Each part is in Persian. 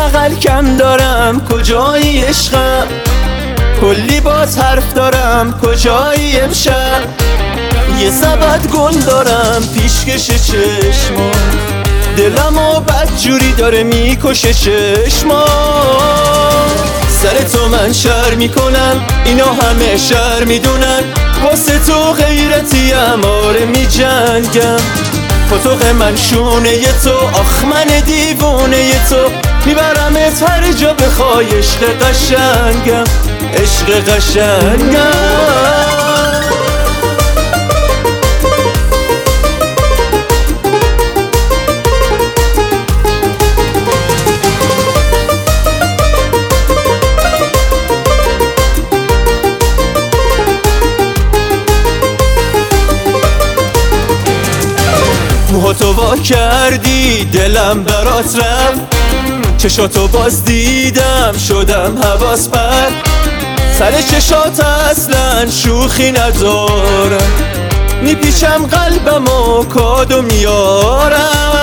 بغل کم دارم کجایی عشقم، کلی باز حرف دارم کجایی امشب. یه سبد گل دارم پیشکش چشما، دلمو بدجوری داره میکشه چشما. سر تو من شر میکنم اینا همه شر میدونن، واسه تو غیرتیم آره میجنگم. پاتوق من شونه ی تو، آخ من دیوونه ی تو، میبرمت هر جا بخوای عشق قشنگم، عشق قشنگم. موهاتو وا کردی دلم برات رفت، چشاتو باز دیدم شدم حواس پر. سر چشات اصلا شوخی ندارم، میپیچم قلبم و کادو میارم.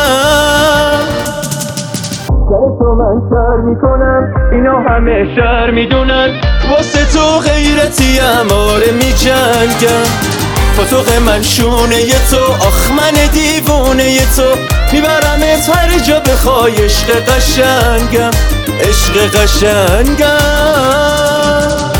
سر تو من شر میکنم اینا همه شر میدونن، واسه تو غیرتیم آره میجنگم. پاتوق من شونه ی تو، آخ من دیوونه ی تو، میبرمت هر جا بخوای عشق قشنگم، عشق قشنگم.